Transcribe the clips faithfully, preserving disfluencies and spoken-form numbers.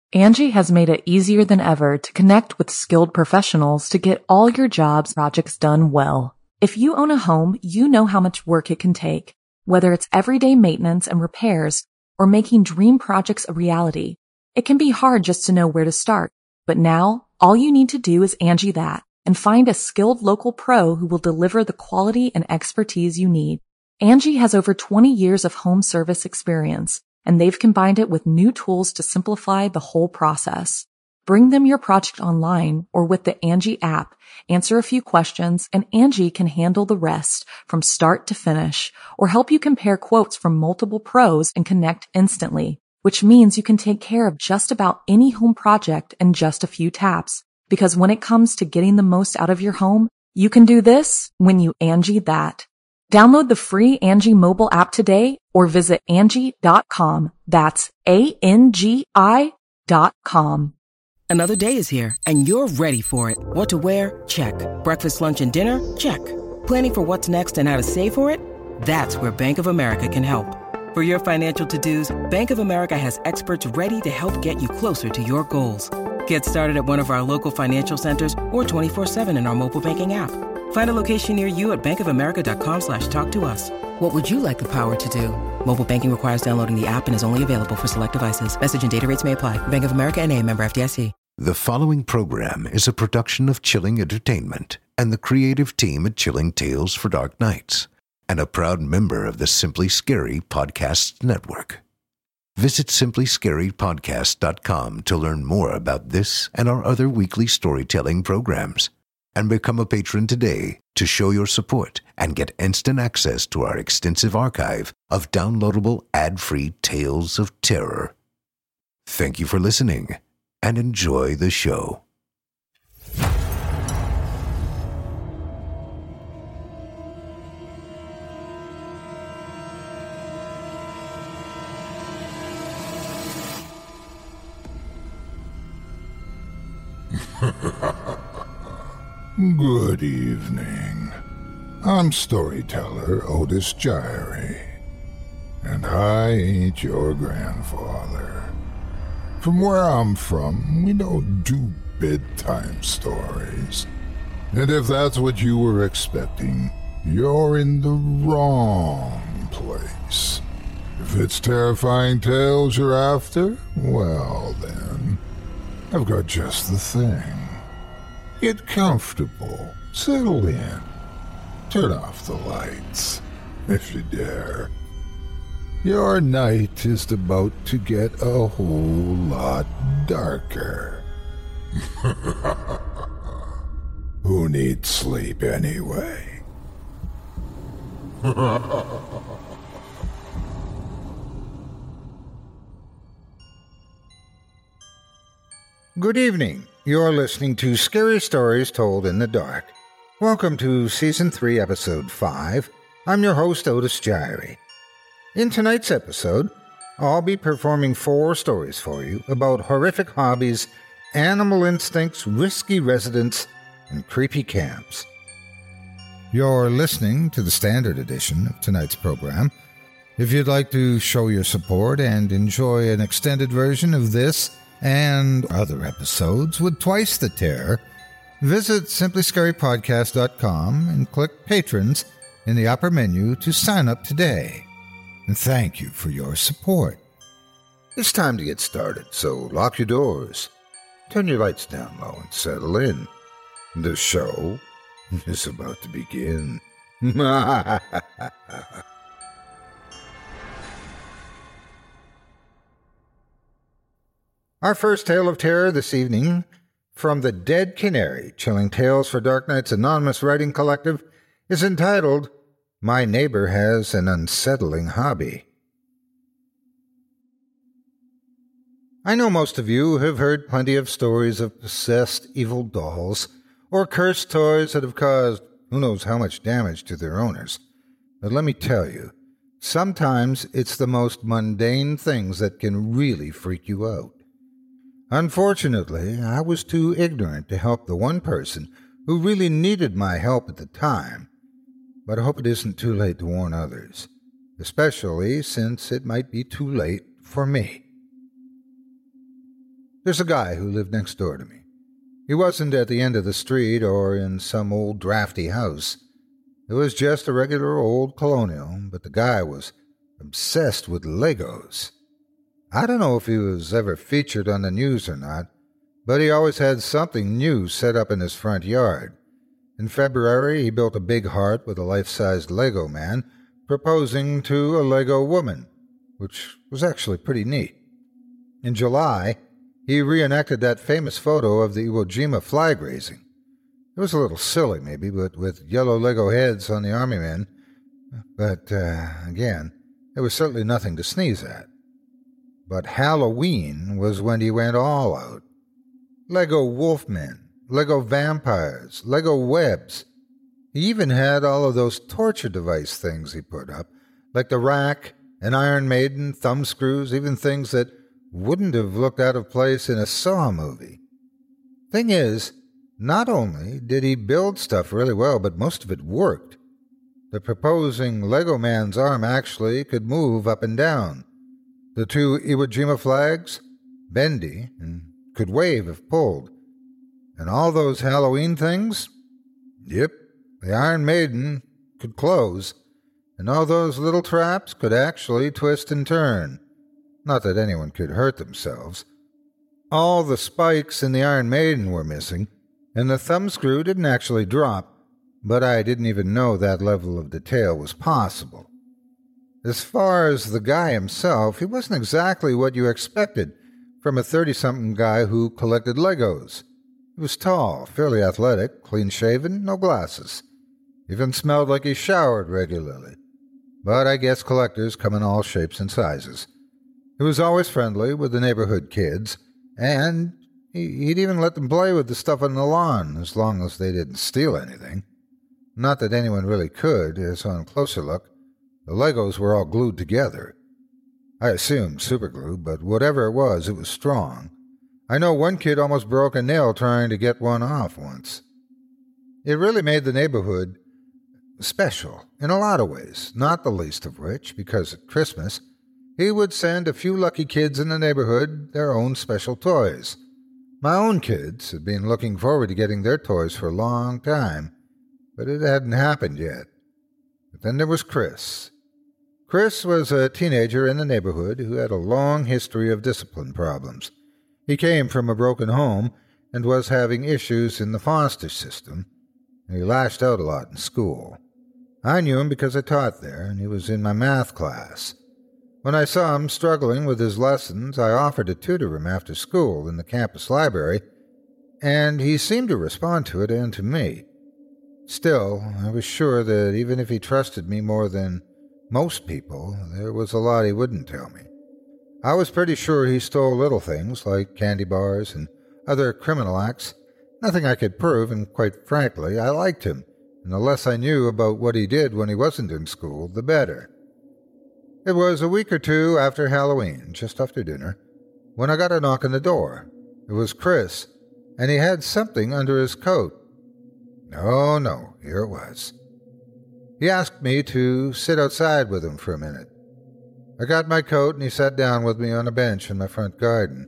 Angie has made it easier than ever to connect with skilled professionals to get all your jobs projects done well. If you own a home, you know how much work it can take, whether it's everyday maintenance and repairs or making dream projects a reality. It can be hard just to know where to start, but now all you need to do is Angie that and find a skilled local pro who will deliver the quality and expertise you need. Angie has over twenty years of home service experience, and they've combined it with new tools to simplify the whole process. Bring them your project online or with the Angie app, answer a few questions, and Angie can handle the rest from start to finish, or help you compare quotes from multiple pros and connect instantly, which means you can take care of just about any home project in just a few taps. Because when it comes to getting the most out of your home, you can do this when you Angie that. Download the free Angie mobile app today or visit Angie dot com. That's A N G I dot com. Another day is here and you're ready for it. What to wear? Check. Breakfast, lunch, and dinner? Check. Planning for what's next and how to save for it? That's where Bank of America can help. For your financial to-dos, Bank of America has experts ready to help get you closer to your goals. Get started at one of our local financial centers or twenty-four seven in our mobile banking app. Find a location near you at bankofamerica.com slash talk to us. What would you like the power to do? Mobile banking requires downloading the app and is only available for select devices. Message and data rates may apply. Bank of America N A, member F D I C. The following program is a production of Chilling Entertainment and the creative team at Chilling Tales for Dark Nights, and a proud member of the Simply Scary Podcasts Network. Visit simply scary podcast dot com to learn more about this and our other weekly storytelling programs. And become a patron today to show your support and get instant access to our extensive archive of downloadable ad-free tales of terror. Thank you for listening and enjoy the show. Good evening. I'm storyteller Otis Gyrie, and I ain't your grandfather. From where I'm from, we don't do bedtime stories. And if that's what you were expecting, you're in the wrong place. If it's terrifying tales you're after, well then, I've got just the thing. Get comfortable, settle in, turn off the lights, if you dare. Your night is about to get a whole lot darker. Who needs sleep anyway? Good evening. You're listening to Scary Stories Told in the Dark. Welcome to Season three, Episode five. I'm your host, Otis Gyrie. In tonight's episode, I'll be performing four stories for you about horrific hobbies, animal instincts, risky residents, and creepy camps. You're listening to the standard edition of tonight's program. If you'd like to show your support and enjoy an extended version of this and other episodes with twice the terror, visit simply scary podcast dot com and click Patrons in the upper menu to sign up today. And thank you for your support. It's time to get started, so lock your doors, turn your lights down low, and settle in. The show is about to begin. Our first tale of terror this evening, from the Dead Canary, Chilling Tales for Dark Nights Anonymous Writing Collective, is entitled, My Neighbor Has an Unsettling Hobby. I know most of you have heard plenty of stories of possessed evil dolls, or cursed toys that have caused who knows how much damage to their owners. But let me tell you, sometimes it's the most mundane things that can really freak you out. Unfortunately, I was too ignorant to help the one person who really needed my help at the time, but I hope it isn't too late to warn others, especially since it might be too late for me. There's a guy who lived next door to me. He wasn't at the end of the street or in some old drafty house. It was just a regular old colonial, but the guy was obsessed with Legos. I don't know if he was ever featured on the news or not, but he always had something new set up in his front yard. In February, he built a big heart with a life-sized Lego man proposing to a Lego woman, which was actually pretty neat. In July, he reenacted that famous photo of the Iwo Jima flag raising. It was a little silly, maybe, but with yellow Lego heads on the army men. But, uh, again, it was certainly nothing to sneeze at. But Halloween was when he went all out. Lego wolfmen, Lego vampires, Lego webs. He even had all of those torture device things he put up, like the rack, an Iron Maiden, thumb screws, even things that wouldn't have looked out of place in a Saw movie. Thing is, not only did he build stuff really well, but most of it worked. The proposing Lego man's arm actually could move up and down. The two Iwo Jima flags, bendy, and could wave if pulled. And all those Halloween things? Yep, the Iron Maiden could close, and all those little traps could actually twist and turn. Not that anyone could hurt themselves. All the spikes in the Iron Maiden were missing, and the thumbscrew didn't actually drop, but I didn't even know that level of detail was possible. As far as the guy himself, he wasn't exactly what you expected from a thirty-something guy who collected Legos. He was tall, fairly athletic, clean-shaven, no glasses. Even smelled like he showered regularly. But I guess collectors come in all shapes and sizes. He was always friendly with the neighborhood kids, and he'd even let them play with the stuff on the lawn, as long as they didn't steal anything. Not that anyone really could, as on closer look, the Legos were all glued together. I assumed superglue, but whatever it was, it was strong. I know one kid almost broke a nail trying to get one off once. It really made the neighborhood special in a lot of ways, not the least of which, because at Christmas, he would send a few lucky kids in the neighborhood their own special toys. My own kids had been looking forward to getting their toys for a long time, but it hadn't happened yet. But then there was Chris. Chris was a teenager in the neighborhood who had a long history of discipline problems. He came from a broken home and was having issues in the foster system. He lashed out a lot in school. I knew him because I taught there, and he was in my math class. When I saw him struggling with his lessons, I offered to tutor him after school in the campus library, and he seemed to respond to it and to me. Still, I was sure that even if he trusted me more than most people, there was a lot he wouldn't tell me. I was pretty sure he stole little things like candy bars and other criminal acts. Nothing I could prove, and quite frankly, I liked him, and the less I knew about what he did when he wasn't in school, the better. It was a week or two after Halloween, just after dinner, when I got a knock on the door. It was Chris, and he had something under his coat. Oh, no, here it was. He asked me to sit outside with him for a minute. I got my coat, and he sat down with me on a bench in my front garden.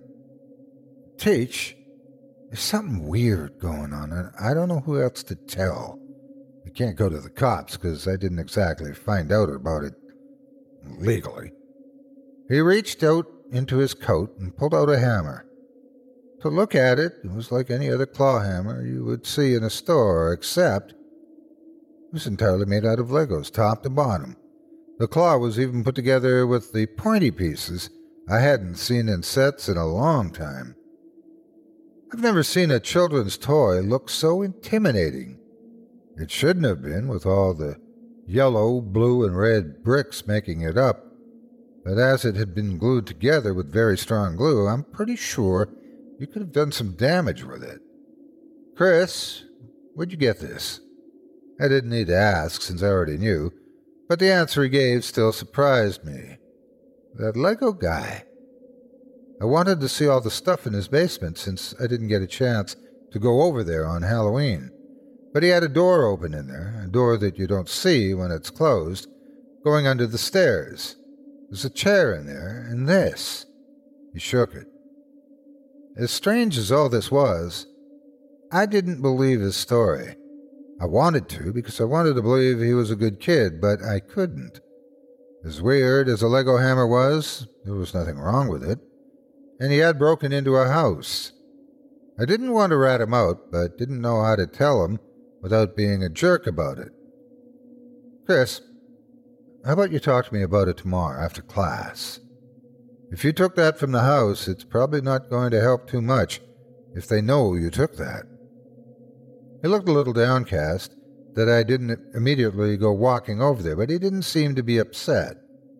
Teach, there's something weird going on, and I don't know who else to tell. I can't go to the cops, because I didn't exactly find out about it legally. He reached out into his coat and pulled out a hammer. To look at it, it was like any other claw hammer you would see in a store, except it was entirely made out of Legos, top to bottom. The claw was even put together with the pointy pieces I hadn't seen in sets in a long time. I've never seen a children's toy look so intimidating. It shouldn't have been, with all the yellow, blue, and red bricks making it up, but as it had been glued together with very strong glue, I'm pretty sure you could have done some damage with it. Chris, where'd you get this? I didn't need to ask, since I already knew, but the answer he gave still surprised me. That Lego guy. I wanted to see all the stuff in his basement, since I didn't get a chance to go over there on Halloween. But he had a door open in there, a door that you don't see when it's closed, going under the stairs. There's a chair in there, and this. He shook it. As strange as all this was, I didn't believe his story. I wanted to because I wanted to believe he was a good kid, but I couldn't. As weird as a Lego hammer was, there was nothing wrong with it, and he had broken into a house. I didn't want to rat him out, but didn't know how to tell him without being a jerk about it. Chris, how about you talk to me about it tomorrow after class? If you took that from the house, it's probably not going to help too much if they know you took that. He looked a little downcast that I didn't immediately go walking over there, but he didn't seem to be upset.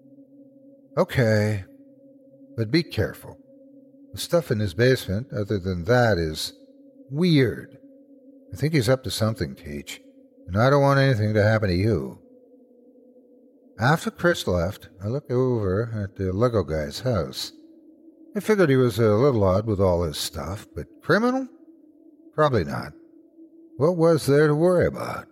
Okay, but be careful. The stuff in his basement, other than that, is weird. I think he's up to something, Teach, and I don't want anything to happen to you. After Chris left, I looked over at the Lego guy's house. I figured he was a little odd with all his stuff, but criminal? Probably not. What was there to worry about?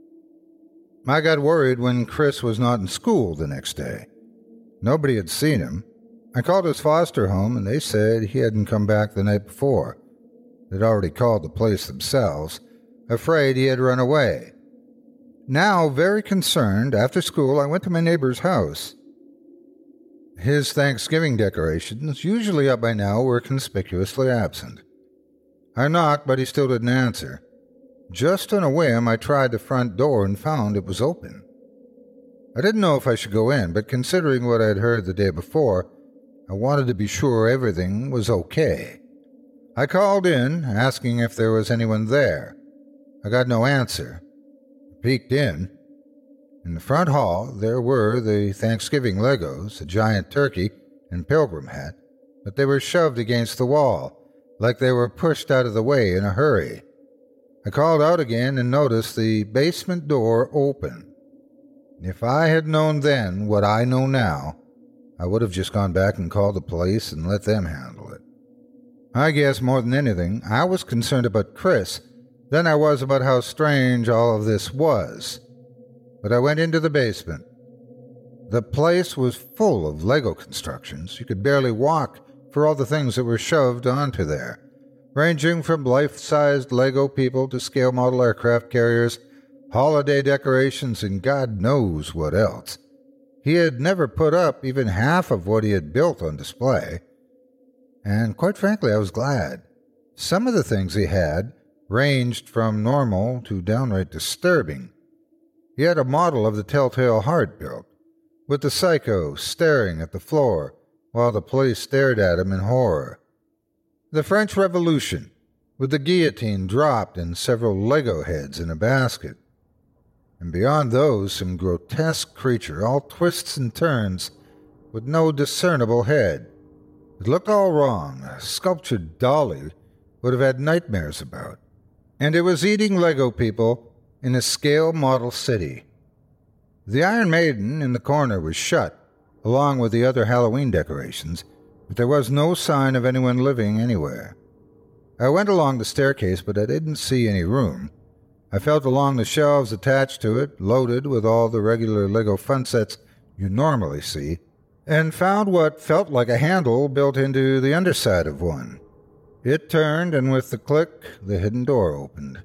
I got worried when Chris was not in school the next day. Nobody had seen him. I called his foster home, and they said he hadn't come back the night before. They'd already called the police themselves, afraid he had run away. Now, very concerned, after school I went to my neighbor's house. His Thanksgiving decorations, usually up by now, were conspicuously absent. I knocked, but he still didn't answer. Just on a whim, I tried the front door and found it was open. I didn't know if I should go in, but considering what I had heard the day before, I wanted to be sure everything was okay. I called in, asking if there was anyone there. I got no answer. I peeked in. In the front hall, there were the Thanksgiving Legos, a giant turkey, and pilgrim hat, but they were shoved against the wall, like they were pushed out of the way in a hurry. I called out again and noticed the basement door open. If I had known then what I know now, I would have just gone back and called the police and let them handle it. I guess more than anything, I was concerned about Chris than I was about how strange all of this was. But I went into the basement. The place was full of Lego constructions. You could barely walk for all the things that were shoved onto there, ranging from life-sized Lego people to scale model aircraft carriers, holiday decorations, and God knows what else. He had never put up even half of what he had built on display. And quite frankly, I was glad. Some of the things he had ranged from normal to downright disturbing. He had a model of the Telltale Heart built, with the psycho staring at the floor while the police stared at him in horror. The French Revolution, with the guillotine dropped and several Lego heads in a basket. And beyond those, some grotesque creature, all twists and turns, with no discernible head. It looked all wrong. A sculptured dolly would have had nightmares about. And it was eating Lego people in a scale model city. The Iron Maiden in the corner was shut, along with the other Halloween decorations, but there was no sign of anyone living anywhere. I went along the staircase, but I didn't see any room. I felt along the shelves attached to it, loaded with all the regular Lego fun sets you normally see, and found what felt like a handle built into the underside of one. It turned, and with the click, the hidden door opened.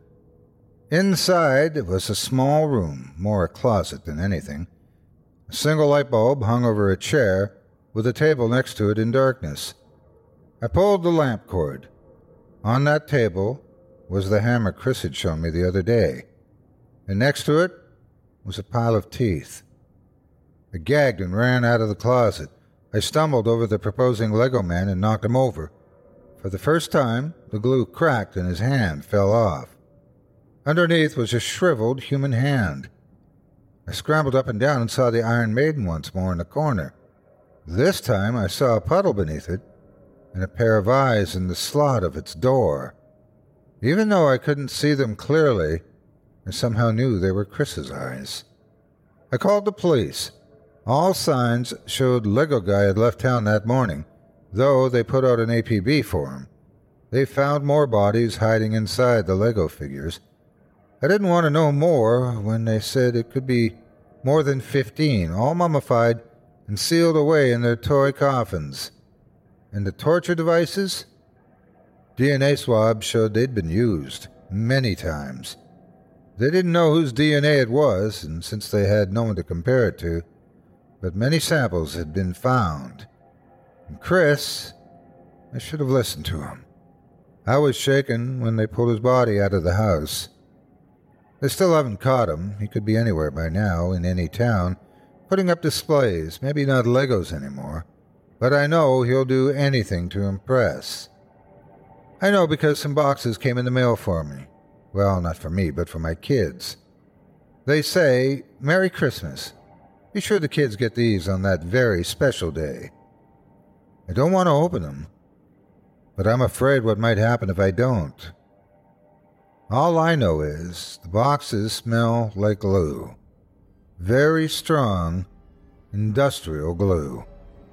Inside was a small room, more a closet than anything. A single light bulb hung over a chair, with a table next to it in darkness. I pulled the lamp cord. On that table was the hammer Chris had shown me the other day, and next to it was a pile of teeth. I gagged and ran out of the closet. I stumbled over the proposing Lego man and knocked him over. For the first time, the glue cracked and his hand fell off. Underneath was a shriveled human hand. I scrambled up and down and saw the Iron Maiden once more in the corner. This time I saw a puddle beneath it, and a pair of eyes in the slot of its door. Even though I couldn't see them clearly, I somehow knew they were Chris's eyes. I called the police. All signs showed Lego Guy had left town that morning, though they put out an A P B for him. They found more bodies hiding inside the Lego figures. I didn't want to know more when they said it could be more than fifteen, all mummified and sealed away in their toy coffins. And the torture devices? D N A swabs showed they'd been used many times. They didn't know whose D N A it was, and since they had no one to compare it to, but many samples had been found. And Chris, I should have listened to him. I was shaken when they pulled his body out of the house. They still haven't caught him. He could be anywhere by now, in any town, putting up displays, maybe not Legos anymore, but I know he'll do anything to impress. I know because some boxes came in the mail for me. Well, not for me, but for my kids. They say, Merry Christmas. Be sure the kids get these on that very special day. I don't want to open them, but I'm afraid what might happen if I don't. All I know is the boxes smell like glue. Very strong, industrial glue.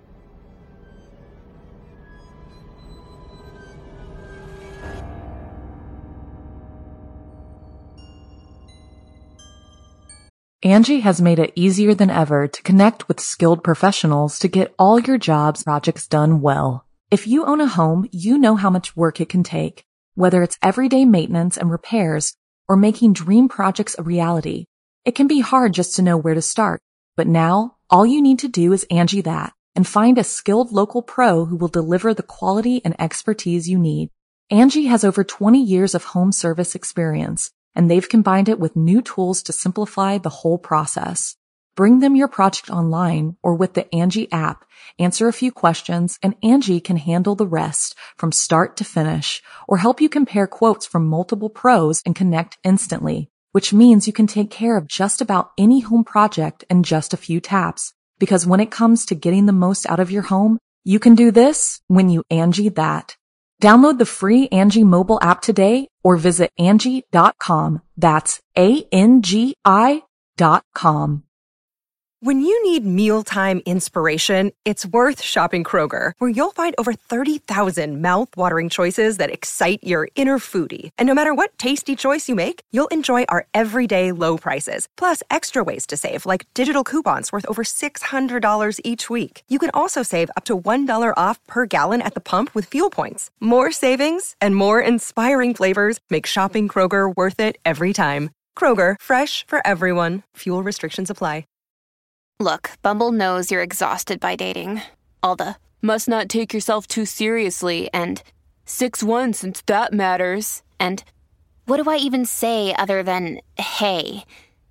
Angie has made it easier than ever to connect with skilled professionals to get all your jobs projects done well. If you own a home, you know how much work it can take, whether it's everyday maintenance and repairs or making dream projects a reality. It can be hard just to know where to start, but now all you need to do is Angie that and find a skilled local pro who will deliver the quality and expertise you need. Angie has over twenty years of home service experience, and they've combined it with new tools to simplify the whole process. Bring them your project online or with the Angie app, answer a few questions, and Angie can handle the rest from start to finish, or help you compare quotes from multiple pros and connect instantly, which means you can take care of just about any home project in just a few taps. Because when it comes to getting the most out of your home, you can do this when you Angie that. Download the free Angie mobile app today or visit Angie dot com. That's A N G I dot com. When you need mealtime inspiration, it's worth shopping Kroger, where you'll find over thirty thousand mouth-watering choices that excite your inner foodie. And no matter what tasty choice you make, you'll enjoy our everyday low prices, plus extra ways to save, like digital coupons worth over six hundred dollars each week. You can also save up to one dollar off per gallon at the pump with fuel points. More savings and more inspiring flavors make shopping Kroger worth it every time. Kroger, fresh for everyone. Fuel restrictions apply. Look, Bumble knows you're exhausted by dating. All the, must not take yourself too seriously, and six one since that matters, and what do I even say other than, hey?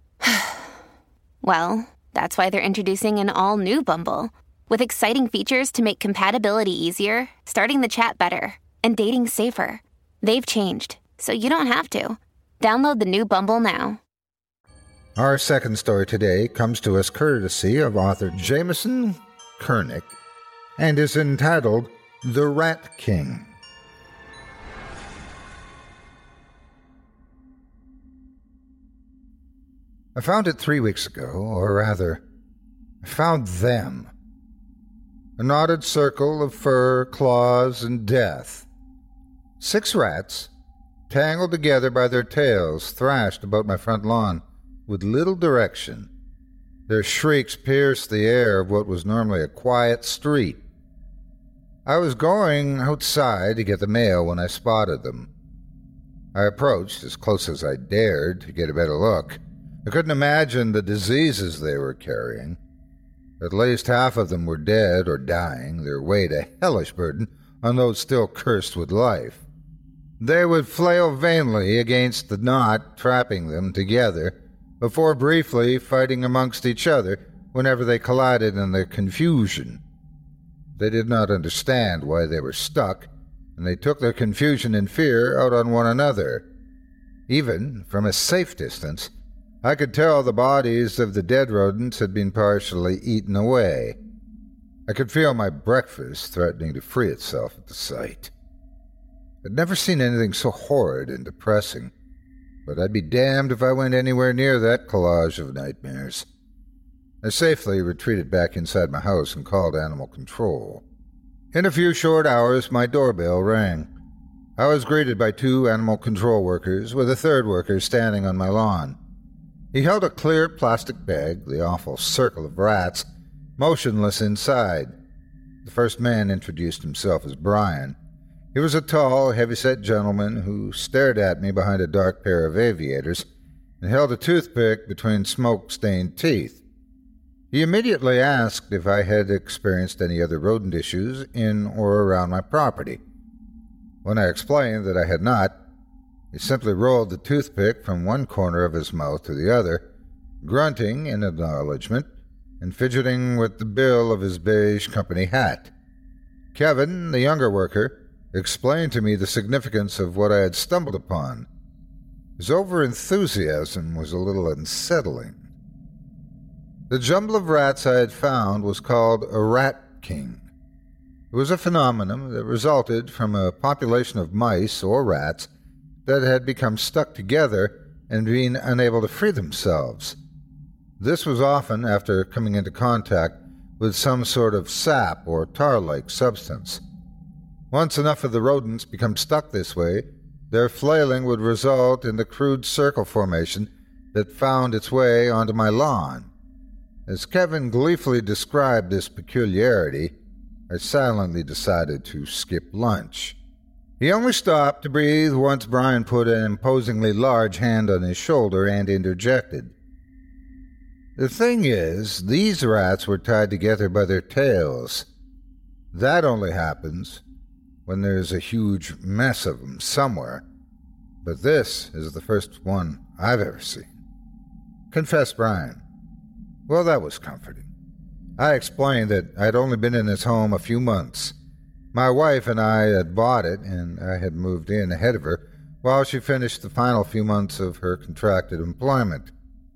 Well, that's why they're introducing an all-new Bumble, with exciting features to make compatibility easier, starting the chat better, and dating safer. They've changed, so you don't have to. Download the new Bumble now. Our second story today comes to us courtesy of author Jameson Kernick and is entitled The Rat King. I found it three weeks ago, or rather, I found them. A knotted circle of fur, claws, and death. Six rats, tangled together by their tails, thrashed about my front lawn with little direction. Their shrieks pierced the air of what was normally a quiet street. I was going outside to get the mail when I spotted them. I approached as close as I dared to get a better look. I couldn't imagine the diseases they were carrying. At least half of them were dead or dying, their weight a hellish burden on those still cursed with life. They would flail vainly against the knot trapping them together, before briefly fighting amongst each other whenever they collided in their confusion. They did not understand why they were stuck, and they took their confusion and fear out on one another. Even from a safe distance, I could tell the bodies of the dead rodents had been partially eaten away. I could feel my breakfast threatening to free itself at the sight. I'd never seen anything so horrid and depressing, but I'd be damned if I went anywhere near that collage of nightmares. I safely retreated back inside my house and called animal control. In a few short hours, my doorbell rang. I was greeted by two animal control workers, with a third worker standing on my lawn. He held a clear plastic bag, the awful circle of rats, motionless inside. The first man introduced himself as Brian. He was a tall, heavy-set gentleman who stared at me behind a dark pair of aviators and held a toothpick between smoke-stained teeth. He immediately asked if I had experienced any other rodent issues in or around my property. When I explained that I had not, he simply rolled the toothpick from one corner of his mouth to the other, grunting in acknowledgement and fidgeting with the bill of his beige company hat. Kevin, the younger worker, explained to me the significance of what I had stumbled upon. His over-enthusiasm was a little unsettling. The jumble of rats I had found was called a rat king. It was a phenomenon that resulted from a population of mice or rats that had become stuck together and been unable to free themselves. This was often after coming into contact with some sort of sap or tar-like substance. Once enough of the rodents become stuck this way, their flailing would result in the crude circle formation that found its way onto my lawn. As Kevin gleefully described this peculiarity, I silently decided to skip lunch. He only stopped to breathe once Brian put an imposingly large hand on his shoulder and interjected. The thing is, these rats were tied together by their tails. That only happens when there's a huge mess of them somewhere, but this is the first one I've ever seen. Confessed Brian. Well, that was comforting. I explained that I'd only been in his home a few months. My wife and I had bought it, and I had moved in ahead of her while she finished the final few months of her contracted employment.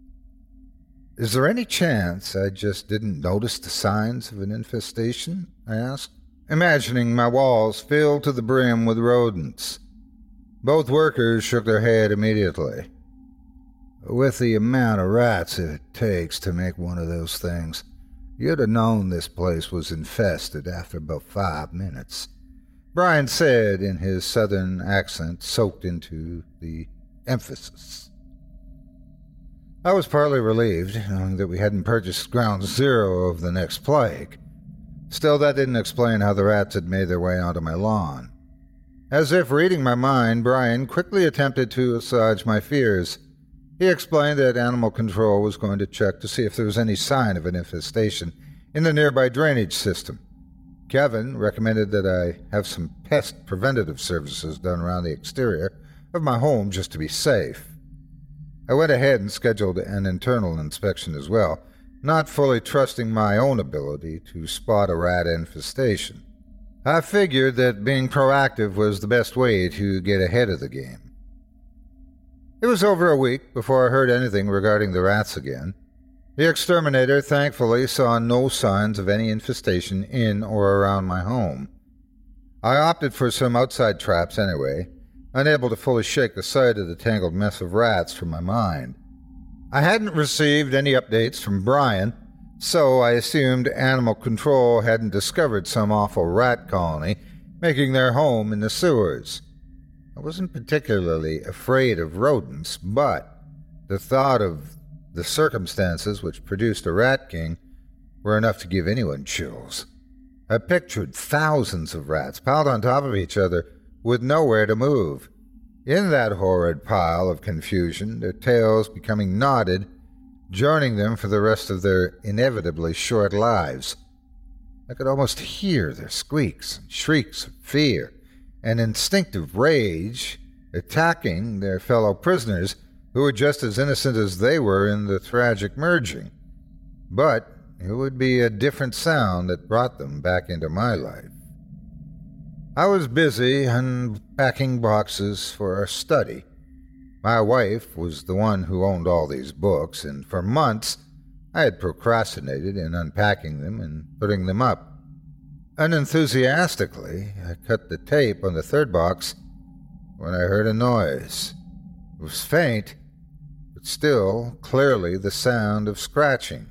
Is there any chance I just didn't notice the signs of an infestation? I asked, imagining my walls filled to the brim with rodents. Both workers shook their head immediately. With the amount of rats it takes to make one of those things, you'd have known this place was infested after about five minutes, Brian said in his southern accent soaked into the emphasis. I was partly relieved, knowing that we hadn't purchased ground zero of the next plague. Still, that didn't explain how the rats had made their way onto my lawn. As if reading my mind, Brian quickly attempted to assuage my fears. He explained that animal control was going to check to see if there was any sign of an infestation in the nearby drainage system. Kevin recommended that I have some pest preventative services done around the exterior of my home just to be safe. I went ahead and scheduled an internal inspection as well, not fully trusting my own ability to spot a rat infestation. I figured that being proactive was the best way to get ahead of the game. It was over a week before I heard anything regarding the rats again. The exterminator thankfully saw no signs of any infestation in or around my home. I opted for some outside traps anyway, unable to fully shake the sight of the tangled mess of rats from my mind. I hadn't received any updates from Brian, so I assumed animal control hadn't discovered some awful rat colony making their home in the sewers. I wasn't particularly afraid of rodents, but the thought of the circumstances which produced a rat king were enough to give anyone chills. I pictured thousands of rats piled on top of each other with nowhere to move. In that horrid pile of confusion, their tails becoming knotted, joining them for the rest of their inevitably short lives. I could almost hear their squeaks and shrieks of fear and instinctive rage attacking their fellow prisoners who were just as innocent as they were in the tragic merging. But it would be a different sound that brought them back into my life. I was busy unpacking boxes for our study. My wife was the one who owned all these books, and for months I had procrastinated in unpacking them and putting them up. Unenthusiastically, I cut the tape on the third box when I heard a noise. It was faint, but still clearly the sound of scratching.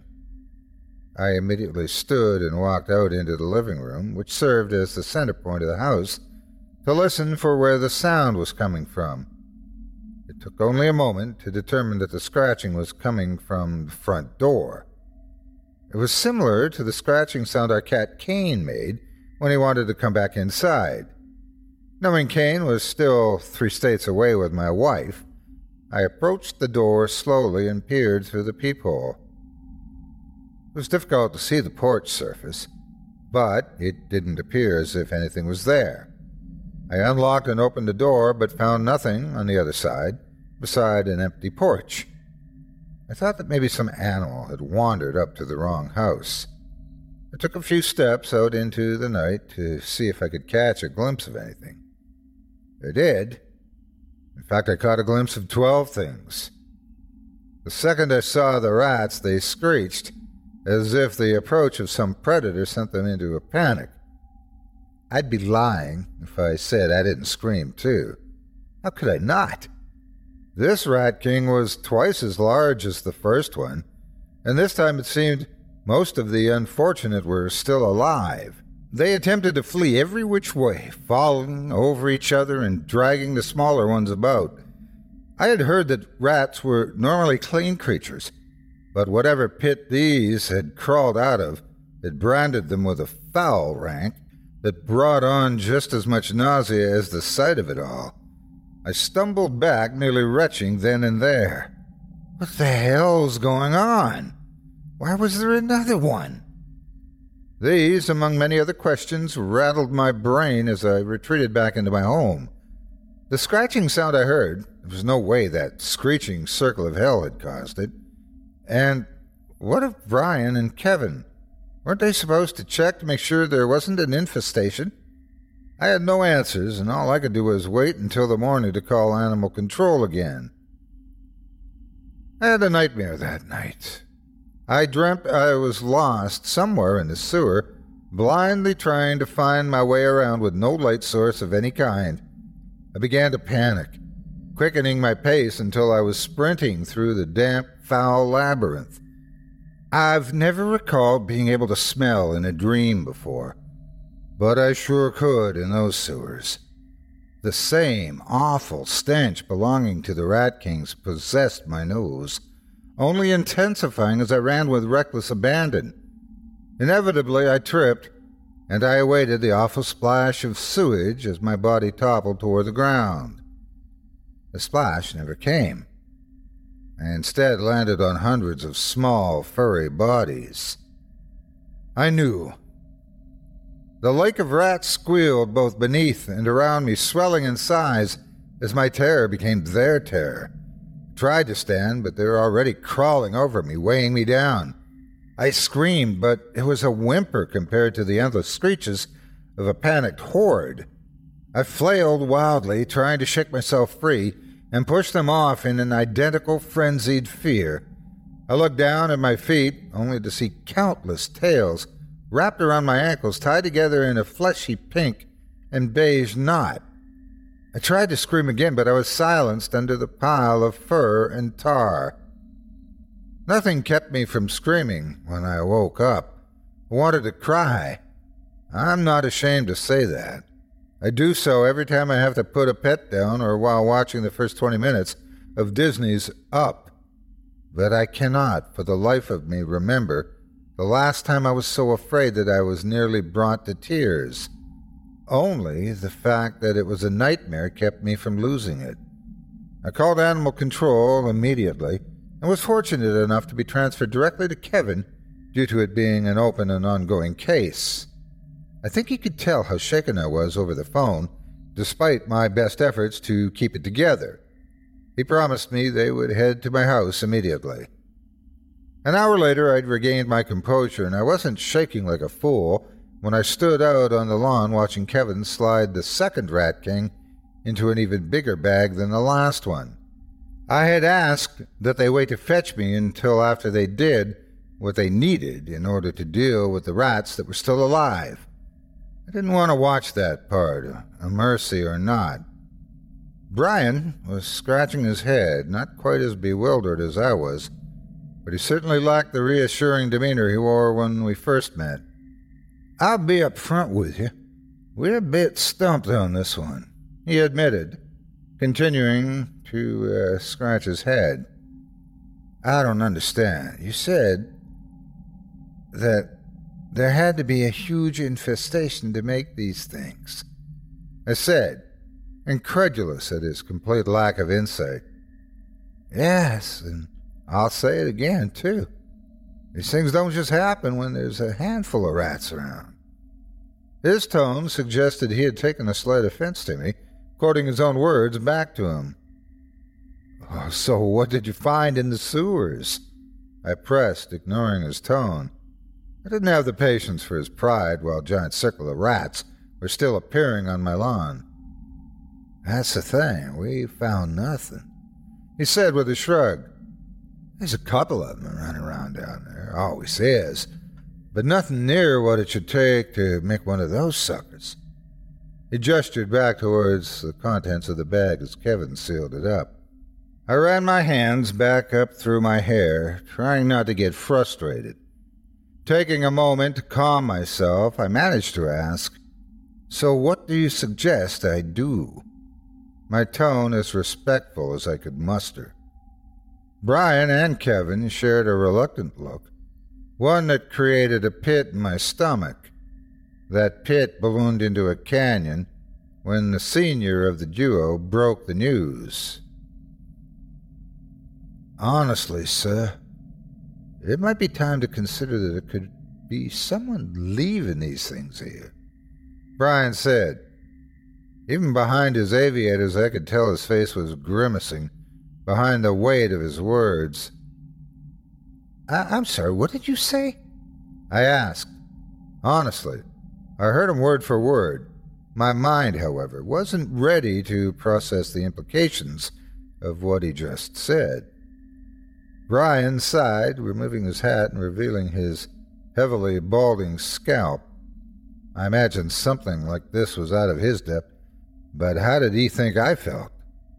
I immediately stood and walked out into the living room, which served as the center point of the house, to listen for where the sound was coming from. It took only a moment to determine that the scratching was coming from the front door. It was similar to the scratching sound our cat Kane made when he wanted to come back inside. Knowing Kane was still three states away with my wife, I approached the door slowly and peered through the peephole. It was difficult to see the porch surface, but it didn't appear as if anything was there. I unlocked and opened the door, but found nothing on the other side, beside an empty porch. I thought that maybe some animal had wandered up to the wrong house. I took a few steps out into the night to see if I could catch a glimpse of anything. I did. In fact, I caught a glimpse of twelve things. The second I saw the rats, they screeched, as if the approach of some predator sent them into a panic. I'd be lying if I said I didn't scream too. How could I not? This Rat King was twice as large as the first one, and this time it seemed most of the unfortunate were still alive. They attempted to flee every which way, falling over each other and dragging the smaller ones about. I had heard that rats were normally clean creatures, but whatever pit these had crawled out of had branded them with a foul rank that brought on just as much nausea as the sight of it all. I stumbled back, nearly retching then and there. What the hell's going on? Why was there another one? These, among many other questions, rattled my brain as I retreated back into my home. The scratching sound I heard, there was no way that screeching circle of hell had caused it. And what of Brian and Kevin? Weren't they supposed to check to make sure there wasn't an infestation? I had no answers, and all I could do was wait until the morning to call animal control again. I had a nightmare that night. I dreamt I was lost somewhere in the sewer, blindly trying to find my way around with no light source of any kind. I began to panic, quickening my pace until I was sprinting through the damp, foul labyrinth. I've never recalled being able to smell in a dream before, but I sure could in those sewers. The same awful stench belonging to the Rat Kings possessed my nose, only intensifying as I ran with reckless abandon. Inevitably, I tripped, and I awaited the awful splash of sewage as my body toppled toward the ground. The splash never came. I instead landed on hundreds of small, furry bodies. I knew. The lake of rats squealed both beneath and around me, swelling in size as my terror became their terror. I tried to stand, but they were already crawling over me, weighing me down. I screamed, but it was a whimper compared to the endless screeches of a panicked horde. I flailed wildly, trying to shake myself free, and pushed them off in an identical frenzied fear. I looked down at my feet, only to see countless tails wrapped around my ankles, tied together in a fleshy pink and beige knot. I tried to scream again, but I was silenced under the pile of fur and tar. Nothing kept me from screaming when I woke up. I wanted to cry. I'm not ashamed to say that. I do so every time I have to put a pet down or while watching the first twenty minutes of Disney's Up. But I cannot, for the life of me, remember the last time I was so afraid that I was nearly brought to tears. Only the fact that it was a nightmare kept me from losing it. I called animal control immediately and was fortunate enough to be transferred directly to Kevin due to it being an open and ongoing case. I think he could tell how shaken I was over the phone, despite my best efforts to keep it together. He promised me they would head to my house immediately. An hour later, I'd regained my composure, and I wasn't shaking like a fool when I stood out on the lawn watching Kevin slide the second Rat King into an even bigger bag than the last one. I had asked that they wait to fetch me until after they did what they needed in order to deal with the rats that were still alive. I didn't want to watch that part, a mercy or not. Brian was scratching his head, not quite as bewildered as I was, but he certainly lacked the reassuring demeanor he wore when we first met. I'll be up front with you. We're a bit stumped on this one, he admitted, continuing to uh, scratch his head. I don't understand. You said that there had to be a huge infestation to make these things. I said, incredulous at his complete lack of insight. Yes, and I'll say it again, too. These things don't just happen when there's a handful of rats around. His tone suggested he had taken a slight offense to me, quoting his own words back to him. Oh, so what did you find in the sewers? I pressed, ignoring his tone. I didn't have the patience for his pride while a giant circle of rats were still appearing on my lawn. That's the thing, we found nothing, he said with a shrug. There's a couple of them running around down there, always is, but nothing near what it should take to make one of those suckers. He gestured back towards the contents of the bag as Kevin sealed it up. I ran my hands back up through my hair, trying not to get frustrated. Taking a moment to calm myself, I managed to ask, So what do you suggest I do? My tone as respectful as I could muster. Brian and Kevin shared a reluctant look, one that created a pit in my stomach. That pit ballooned into a canyon when the senior of the duo broke the news. Honestly, sir, it might be time to consider that it could be someone leaving these things here, Brian said. Even behind his aviators, I could tell his face was grimacing behind the weight of his words. I- I'm sorry, what did you say? I asked. Honestly, I heard him word for word. My mind, however, wasn't ready to process the implications of what he just said. Brian sighed, removing his hat and revealing his heavily balding scalp. I imagined something like this was out of his depth, but how did he think I felt?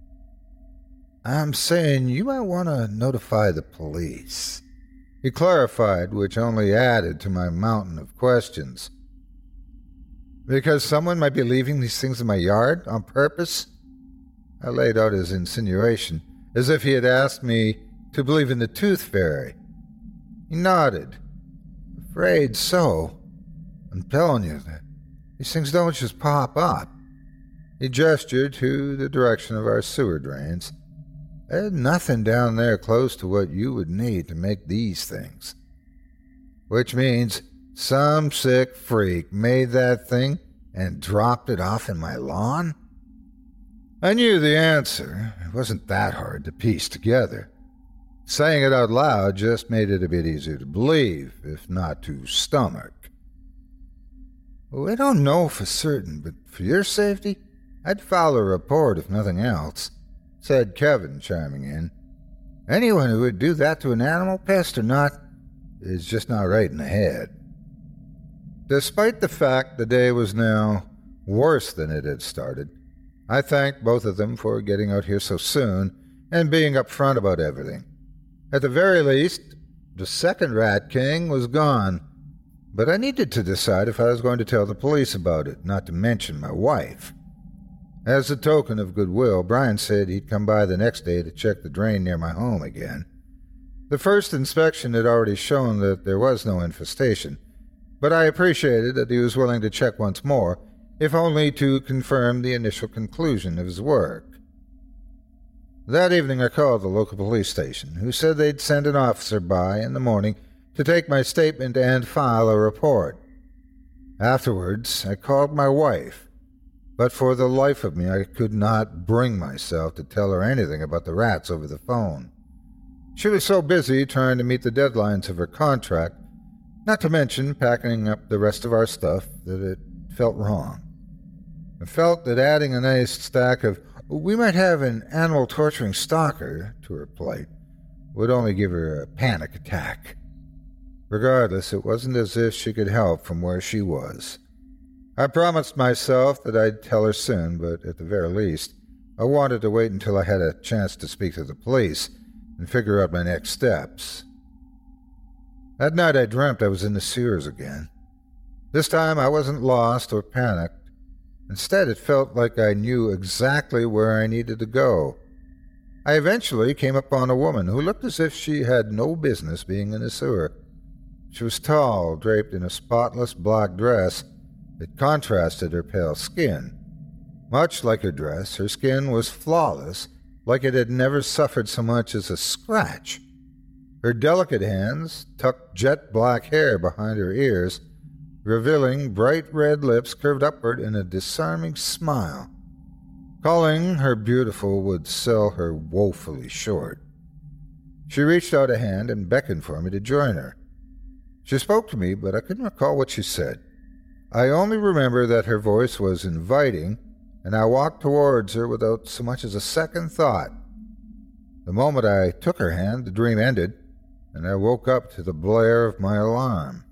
I'm saying you might want to notify the police, he clarified, which only added to my mountain of questions. Because someone might be leaving these things in my yard on purpose? I laid out his insinuation, as if he had asked me to believe in the Tooth Fairy. He nodded. Afraid so. I'm telling you that these things don't just pop up. He gestured to the direction of our sewer drains. There's nothing down there close to what you would need to make these things. Which means some sick freak made that thing and dropped it off in my lawn? I knew the answer. It wasn't that hard to piece together. Saying it out loud just made it a bit easier to believe, if not to stomach. We don't know for certain, but for your safety, I'd file a report if nothing else, said Kevin, chiming in. Anyone who would do that to an animal, pest or not, is just not right in the head. Despite the fact the day was now worse than it had started, I thanked both of them for getting out here so soon and being upfront about everything. At the very least, the second Rat King was gone, but I needed to decide if I was going to tell the police about it, not to mention my wife. As a token of goodwill, Brian said he'd come by the next day to check the drain near my home again. The first inspection had already shown that there was no infestation, but I appreciated that he was willing to check once more, if only to confirm the initial conclusion of his work. That evening I called the local police station, who said they'd send an officer by in the morning to take my statement and file a report. Afterwards, I called my wife, but for the life of me I could not bring myself to tell her anything about the rats over the phone. She was so busy trying to meet the deadlines of her contract, not to mention packing up the rest of our stuff, that it felt wrong. I felt that adding a nice stack of "we might have an animal torturing stalker" to her plate would only give her a panic attack. Regardless, it wasn't as if she could help from where she was. I promised myself that I'd tell her soon, but at the very least, I wanted to wait until I had a chance to speak to the police and figure out my next steps. That night I dreamt I was in the sewers again. This time I wasn't lost or panicked. Instead, it felt like I knew exactly where I needed to go. I eventually came upon a woman who looked as if she had no business being in a sewer. She was tall, draped in a spotless black dress that contrasted her pale skin. Much like her dress, her skin was flawless, like it had never suffered so much as a scratch. Her delicate hands tucked jet black hair behind her ears, revealing bright red lips curved upward in a disarming smile. Calling her beautiful would sell her woefully short. She reached out a hand and beckoned for me to join her. She spoke to me, but I couldn't recall what she said. I only remember that her voice was inviting, and I walked towards her without so much as a second thought. The moment I took her hand, the dream ended, and I woke up to the blare of my alarm.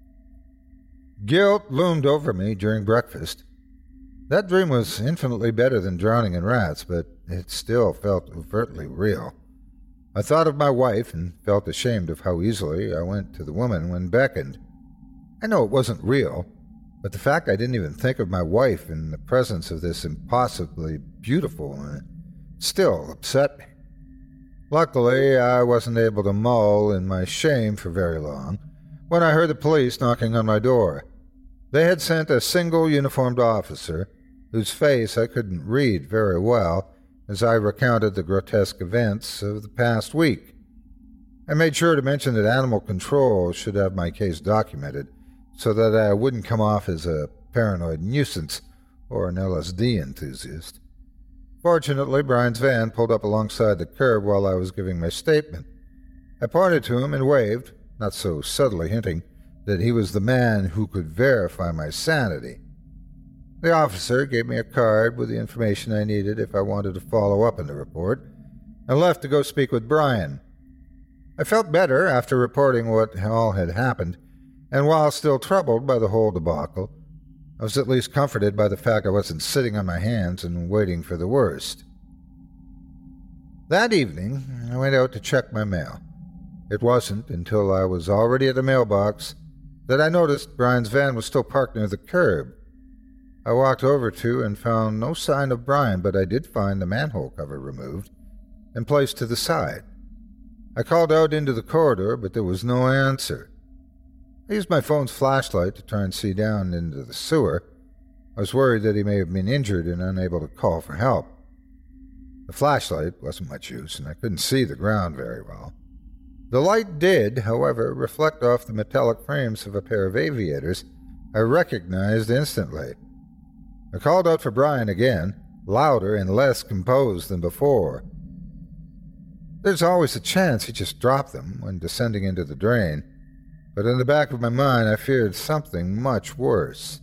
Guilt loomed over me during breakfast. That dream was infinitely better than drowning in rats, but it still felt overtly real. I thought of my wife and felt ashamed of how easily I went to the woman when beckoned. I know it wasn't real, but the fact I didn't even think of my wife in the presence of this impossibly beautiful woman still upset me. Luckily, I wasn't able to mull in my shame for very long when I heard the police knocking on my door. They had sent a single uniformed officer, whose face I couldn't read very well as I recounted the grotesque events of the past week. I made sure to mention that Animal Control should have my case documented so that I wouldn't come off as a paranoid nuisance or an L S D enthusiast. Fortunately, Brian's van pulled up alongside the curb while I was giving my statement. I pointed to him and waved, not so subtly hinting that he was the man who could verify my sanity. The officer gave me a card with the information I needed if I wanted to follow up on the report, and left to go speak with Brian. I felt better after reporting what all had happened, and while still troubled by the whole debacle, I was at least comforted by the fact I wasn't sitting on my hands and waiting for the worst. That evening, I went out to check my mail. It wasn't until I was already at the mailbox that I noticed Brian's van was still parked near the curb. I walked over to and found no sign of Brian, but I did find the manhole cover removed and placed to the side. I called out into the corridor, but there was no answer. I used my phone's flashlight to try and see down into the sewer. I was worried that he may have been injured and unable to call for help. The flashlight wasn't much use, and I couldn't see the ground very well. The light did, however, reflect off the metallic frames of a pair of aviators I recognized instantly. I called out for Brian again, louder and less composed than before. There's always a chance he just dropped them when descending into the drain, but in the back of my mind I feared something much worse.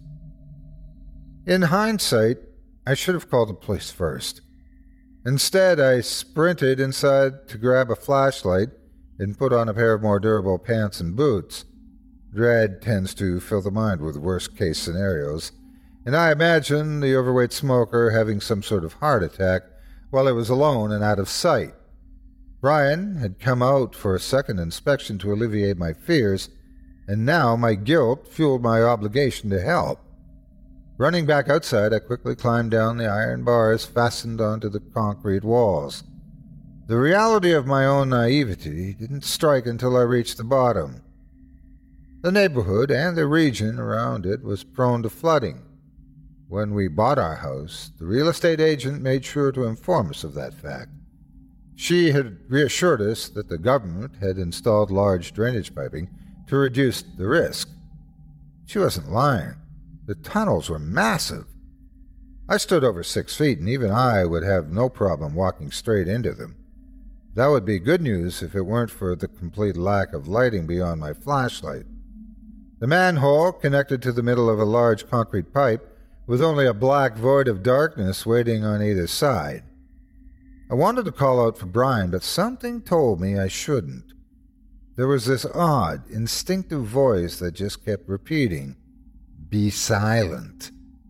In hindsight, I should have called the police first. Instead, I sprinted inside to grab a flashlight and put on a pair of more durable pants and boots. Dread tends to fill the mind with worst-case scenarios, and I imagined the overweight smoker having some sort of heart attack while I was alone and out of sight. Brian had come out for a second inspection to alleviate my fears, and now my guilt fueled my obligation to help. Running back outside, I quickly climbed down the iron bars fastened onto the concrete walls. The reality of my own naivety didn't strike until I reached the bottom. The neighborhood and the region around it was prone to flooding. When we bought our house, the real estate agent made sure to inform us of that fact. She had reassured us that the government had installed large drainage piping to reduce the risk. She wasn't lying. The tunnels were massive. I stood over six feet, and even I would have no problem walking straight into them. That would be good news if it weren't for the complete lack of lighting beyond my flashlight. The manhole connected to the middle of a large concrete pipe, with only a black void of darkness waiting on either side. I wanted to call out for Brian, but something told me I shouldn't. There was this odd, instinctive voice that just kept repeating, "Be silent."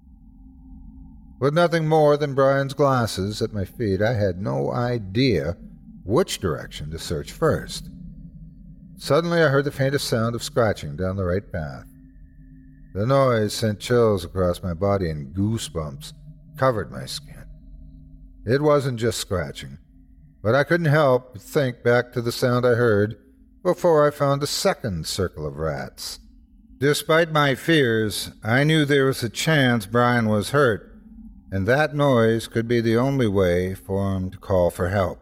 With nothing more than Brian's glasses at my feet, I had no idea which direction to search first. Suddenly I heard the faintest sound of scratching down the right path. The noise sent chills across my body and goosebumps covered my skin. It wasn't just scratching, but I couldn't help but think back to the sound I heard before I found a second circle of rats. Despite my fears, I knew there was a chance Brian was hurt, and that noise could be the only way for him to call for help.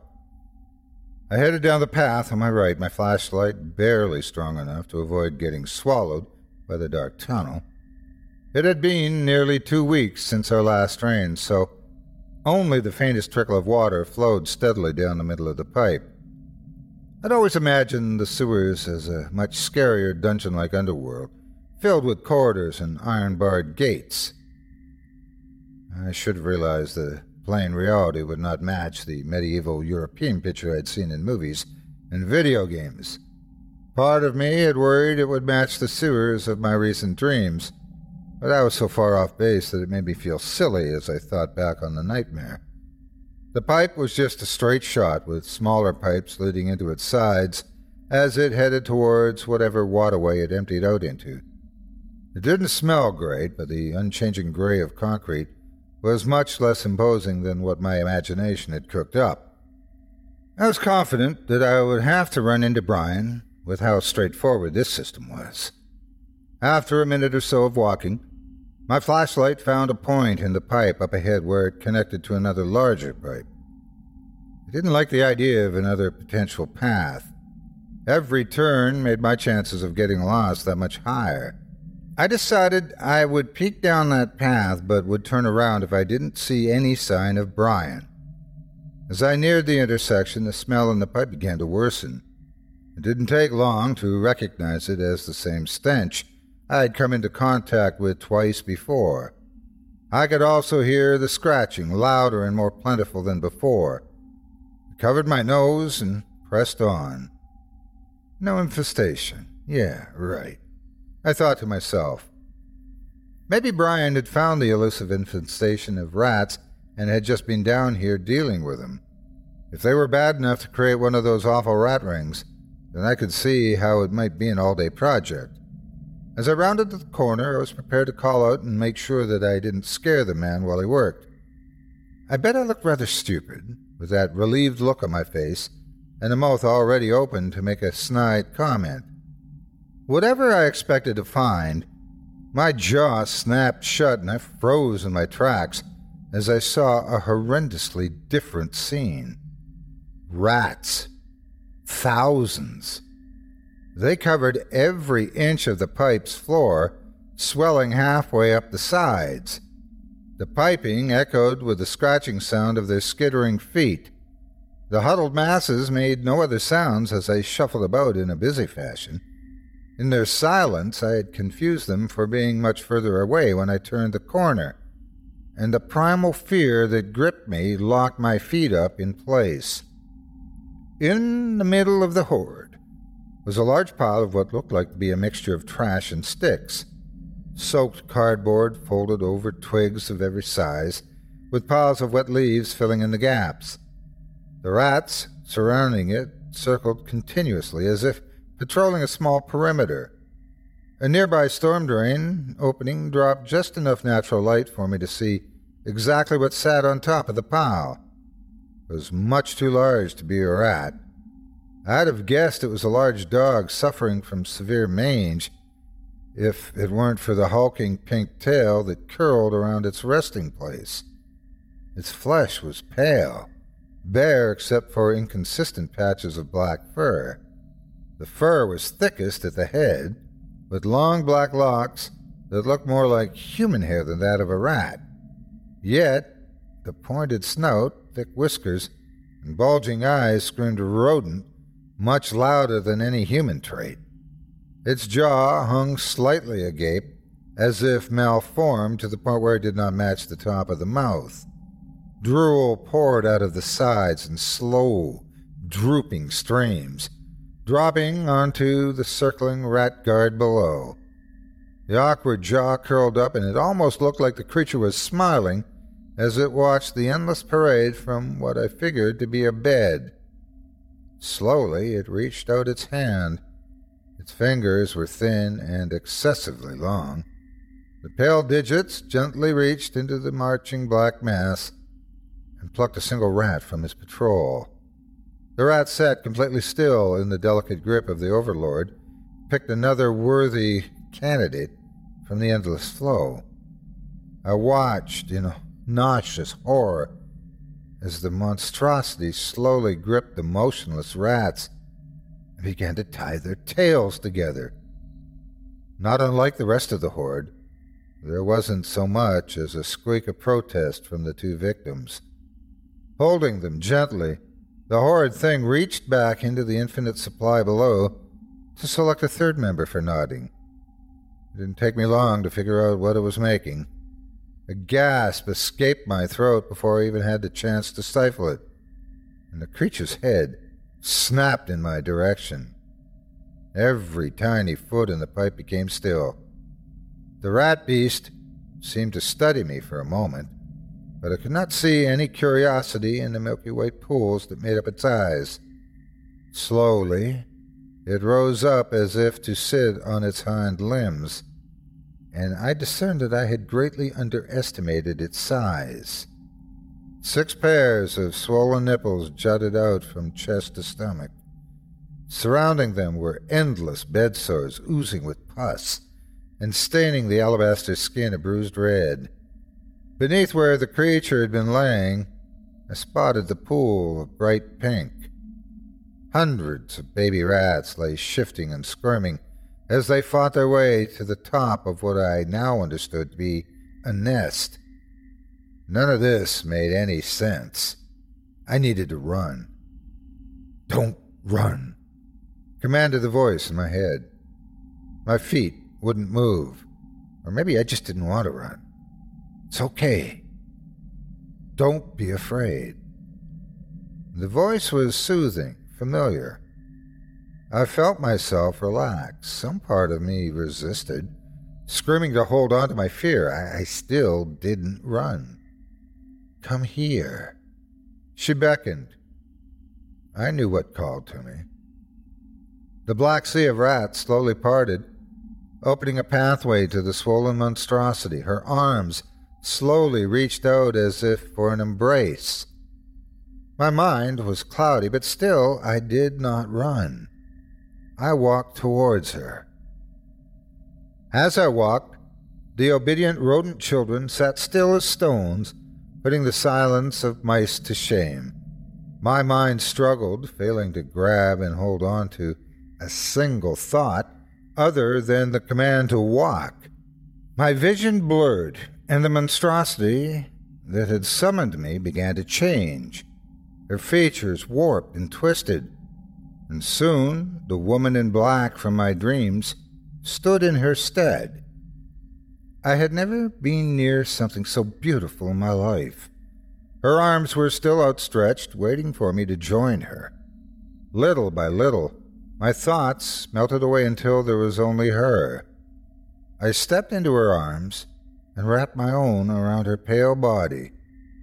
I headed down the path on my right, my flashlight barely strong enough to avoid getting swallowed by the dark tunnel. It had been nearly two weeks since our last rain, so only the faintest trickle of water flowed steadily down the middle of the pipe. I'd always imagined the sewers as a much scarier dungeon-like underworld, filled with corridors and iron-barred gates. I should have realized that plain reality would not match the medieval European picture I'd seen in movies and video games. Part of me had worried it would match the sewers of my recent dreams, but I was so far off base that it made me feel silly as I thought back on the nightmare. The pipe was just a straight shot with smaller pipes leading into its sides as it headed towards whatever waterway it emptied out into. It didn't smell great, but the unchanging gray of concrete was much less imposing than what my imagination had cooked up. I was confident that I would have to run into Brian with how straightforward this system was. After a minute or so of walking, my flashlight found a point in the pipe up ahead where it connected to another larger pipe. I didn't like the idea of another potential path. Every turn made my chances of getting lost that much higher. I decided I would peek down that path but would turn around if I didn't see any sign of Brian. As I neared the intersection, the smell in the pipe began to worsen. It didn't take long to recognize it as the same stench I had come into contact with twice before. I could also hear the scratching, louder and more plentiful than before. I covered my nose and pressed on. No infestation. Yeah, right. I thought to myself. Maybe Brian had found the elusive infestation of rats and had just been down here dealing with them. If they were bad enough to create one of those awful rat rings, then I could see how it might be an all-day project. As I rounded the corner, I was prepared to call out and make sure that I didn't scare the man while he worked. I bet I looked rather stupid, with that relieved look on my face and a mouth already open to make a snide comment. Whatever I expected to find, my jaw snapped shut and I froze in my tracks as I saw a horrendously different scene. Rats. Thousands. They covered every inch of the pipe's floor, swelling halfway up the sides. The piping echoed with the scratching sound of their skittering feet. The huddled masses made no other sounds as they shuffled about in a busy fashion. In their silence, I had confused them for being much further away when I turned the corner, and the primal fear that gripped me locked my feet up in place. In the middle of the horde was a large pile of what looked like to be a mixture of trash and sticks, soaked cardboard folded over twigs of every size, with piles of wet leaves filling in the gaps. The rats surrounding it circled continuously as if patrolling a small perimeter. A nearby storm drain opening dropped just enough natural light for me to see exactly what sat on top of the pile. It was much too large to be a rat. I'd have guessed it was a large dog suffering from severe mange, if it weren't for the hulking pink tail that curled around its resting place. Its flesh was pale, bare except for inconsistent patches of black fur. The fur was thickest at the head, with long black locks that looked more like human hair than that of a rat. Yet, the pointed snout, thick whiskers, and bulging eyes screamed rodent much louder than any human trait. Its jaw hung slightly agape, as if malformed to the point where it did not match the top of the mouth. Drool poured out of the sides in slow, drooping streams, dropping onto the circling rat guard below. The awkward jaw curled up, and it almost looked like the creature was smiling as it watched the endless parade from what I figured to be a bed. Slowly, it reached out its hand. Its fingers were thin and excessively long. The pale digits gently reached into the marching black mass and plucked a single rat from his patrol. The rat sat completely still in the delicate grip of the overlord, picked another worthy candidate from the endless flow. I watched in nauseous horror as the monstrosity slowly gripped the motionless rats and began to tie their tails together. Not unlike the rest of the horde, there wasn't so much as a squeak of protest from the two victims. Holding them gently, the horrid thing reached back into the infinite supply below to select a third member for nodding. It didn't take me long to figure out what it was making. A gasp escaped my throat before I even had the chance to stifle it, and the creature's head snapped in my direction. Every tiny foot in the pipe became still. The rat beast seemed to study me for a moment, but I could not see any curiosity in the milky white pools that made up its eyes. Slowly, it rose up as if to sit on its hind limbs, and I discerned that I had greatly underestimated its size. Six pairs of swollen nipples jutted out from chest to stomach. Surrounding them were endless bed sores oozing with pus and staining the alabaster skin a bruised red. Beneath where the creature had been laying, I spotted the pool of bright pink. Hundreds of baby rats lay shifting and squirming as they fought their way to the top of what I now understood to be a nest. None of this made any sense. I needed to run. "Don't run," commanded the voice in my head. My feet wouldn't move, or maybe I just didn't want to run. "It's okay. Don't be afraid." The voice was soothing, familiar. I felt myself relax. Some part of me resisted, screaming to hold on to my fear. I, I still didn't run. "Come here." She beckoned. I knew what called to me. The black sea of rats slowly parted, opening a pathway to the swollen monstrosity. Her arms slowly reached out as if for an embrace. My mind was cloudy, but still I did not run. I walked towards her. As I walked, the obedient rodent children sat still as stones, putting the silence of mice to shame. My mind struggled, failing to grab and hold on to a single thought other than the command to walk. My vision blurred, and the monstrosity that had summoned me began to change. Her features warped and twisted, and soon the woman in black from my dreams stood in her stead. I had never been near something so beautiful in my life. Her arms were still outstretched, waiting for me to join her. Little by little, my thoughts melted away until there was only her. I stepped into her arms and wrapped my own around her pale body.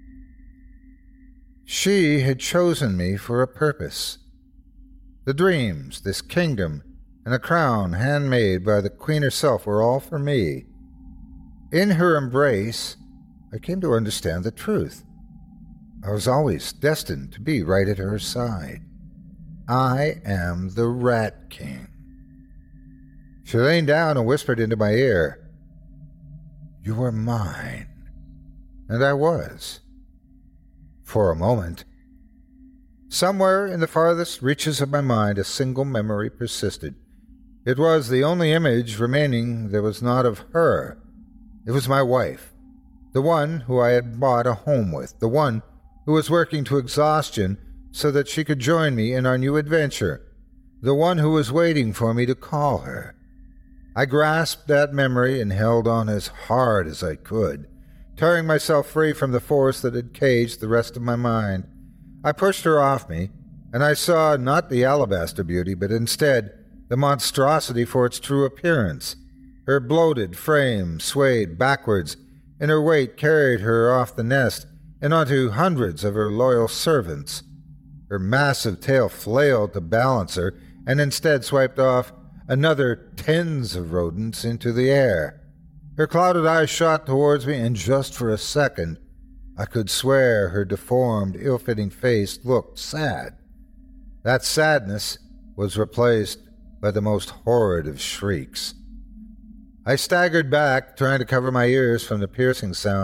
She had chosen me for a purpose. The dreams, this kingdom, and a crown handmade by the queen herself were all for me. In her embrace, I came to understand the truth. I was always destined to be right at her side. I am the Rat King. She leaned down and whispered into my ear, "You are mine." And I was. For a moment. Somewhere in the farthest reaches of my mind, a single memory persisted. It was the only image remaining that was not of her. It was my wife, the one who I had bought a home with, the one who was working to exhaustion so that she could join me in our new adventure, the one who was waiting for me to call her. I grasped that memory and held on as hard as I could, tearing myself free from the force that had caged the rest of my mind. I pushed her off me, and I saw not the alabaster beauty, but instead the monstrosity for its true appearance. Her bloated frame swayed backwards, and her weight carried her off the nest and onto hundreds of her loyal servants. Her massive tail flailed to balance her, and instead swiped off another tens of rodents into the air. Her clouded eyes shot towards me, and just for a second, I could swear her deformed, ill-fitting face looked sad. That sadness was replaced by the most horrid of shrieks. I staggered back, trying to cover my ears from the piercing sound,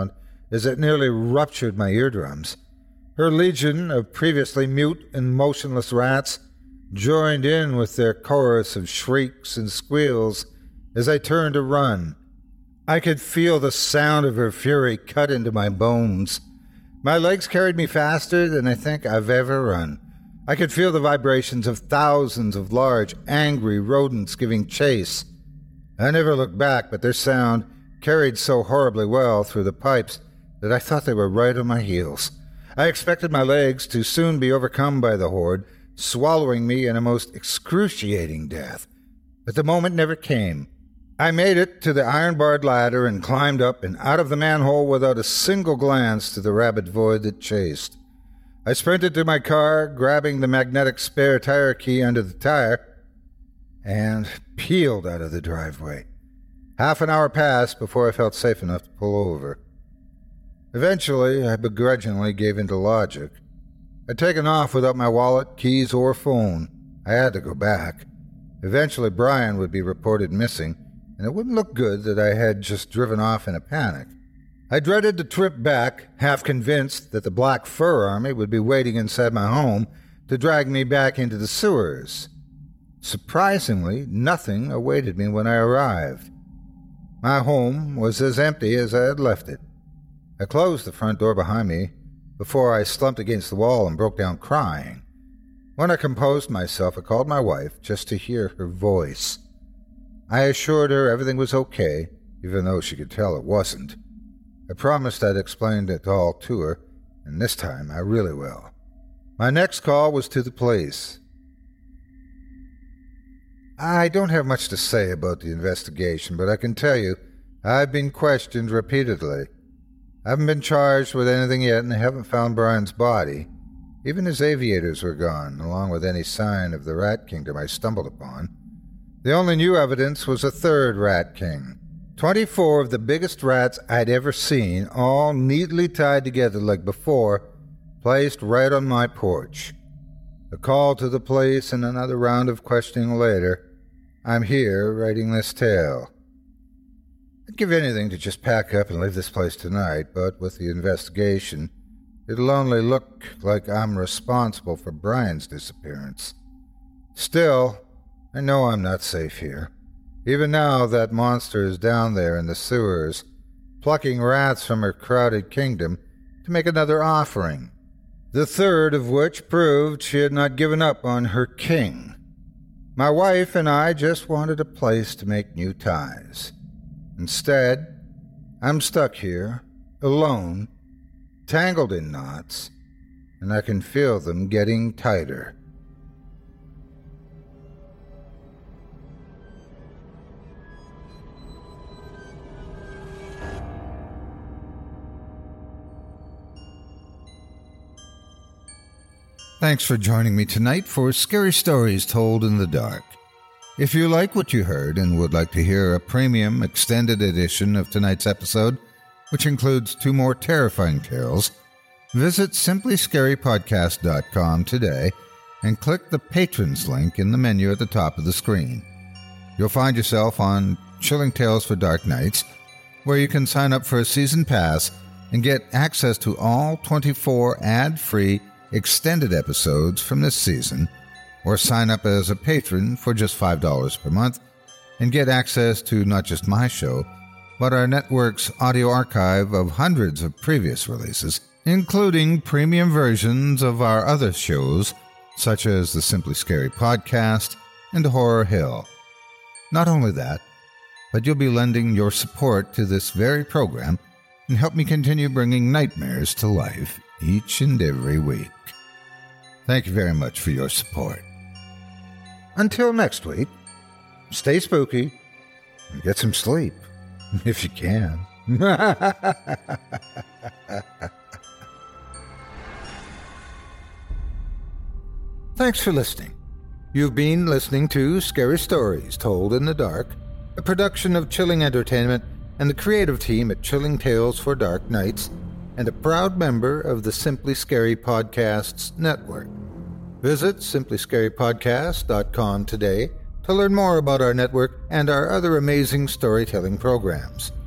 as it nearly ruptured my eardrums. Her legion of previously mute and motionless rats joined in with their chorus of shrieks and squeals as I turned to run. I could feel the sound of her fury cut into my bones. My legs carried me faster than I think I've ever run. I could feel the vibrations of thousands of large, angry rodents giving chase. I never looked back, but their sound carried so horribly well through the pipes that I thought they were right on my heels. I expected my legs to soon be overcome by the horde, swallowing me in a most excruciating death. But the moment never came. I made it to the iron-barred ladder and climbed up and out of the manhole without a single glance to the rabid void that chased. I sprinted to my car, grabbing the magnetic spare tire key under the tire, and peeled out of the driveway. Half an hour passed before I felt safe enough to pull over. Eventually, I begrudgingly gave in to logic. I'd taken off without my wallet, keys, or phone. I had to go back. Eventually, Brian would be reported missing, and it wouldn't look good that I had just driven off in a panic. I dreaded the trip back, half convinced that the Black Fur Army would be waiting inside my home to drag me back into the sewers. Surprisingly, nothing awaited me when I arrived. My home was as empty as I had left it. I closed the front door behind me before I slumped against the wall and broke down crying. When I composed myself, I called my wife just to hear her voice. I assured her everything was okay, even though she could tell it wasn't. I promised I'd explain it all to her, and this time I really will. My next call was to the police. I don't have much to say about the investigation, but I can tell you I've been questioned repeatedly. I haven't been charged with anything yet, and they haven't found Brian's body. Even his aviators were gone, along with any sign of the Rat Kingdom I stumbled upon. The only new evidence was a third Rat King. Twenty-four of the biggest rats I'd ever seen, all neatly tied together like before, placed right on my porch. A call to the police and another round of questioning later, I'm here writing this tale. I'd give anything to just pack up and leave this place tonight, but with the investigation, it'll only look like I'm responsible for Brian's disappearance. Still, I know I'm not safe here. Even now, that monster is down there in the sewers, plucking rats from her crowded kingdom to make another offering, the third of which proved she had not given up on her king. My wife and I just wanted a place to make new ties. Instead, I'm stuck here, alone, tangled in knots, and I can feel them getting tighter. Thanks for joining me tonight for Scary Stories Told in the Dark. If you like what you heard and would like to hear a premium extended edition of tonight's episode, which includes two more terrifying tales, visit simply scary podcast dot com today and click the Patrons link in the menu at the top of the screen. You'll find yourself on Chilling Tales for Dark Nights, where you can sign up for a season pass and get access to all twenty-four ad-free extended episodes from this season, or sign up as a patron for just five dollars per month and get access to not just my show, but our network's audio archive of hundreds of previous releases, including premium versions of our other shows, such as the Simply Scary Podcast and Horror Hill. Not only that, but you'll be lending your support to this very program and help me continue bringing nightmares to life each and every week. Thank you very much for your support. Until next week, stay spooky and get some sleep, if you can. Thanks for listening. You've been listening to Scary Stories Told in the Dark, a production of Chilling Entertainment and the creative team at Chilling Tales for Dark Nights, and a proud member of the Simply Scary Podcasts Network. Visit simply scary podcast dot com today to learn more about our network and our other amazing storytelling programs.